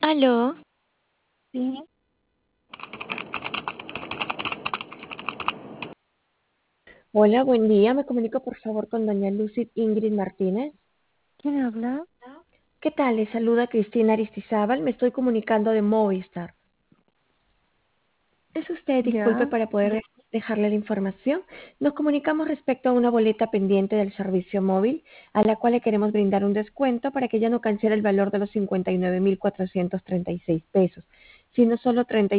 Aló, Sí, Hola, buen día. Me comunico por favor con doña Lucy Ingrid Martínez. ¿quién habla? ¿Qué tal? Le saluda Cristina Aristizábal. Me estoy comunicando de Movistar. Es usted, disculpe, Ya, para poder dejarle la información. Nos comunicamos respecto a una boleta pendiente del servicio móvil, a la cual le queremos brindar un descuento para que ya no cancele el valor de los 59.436 pesos, sino solo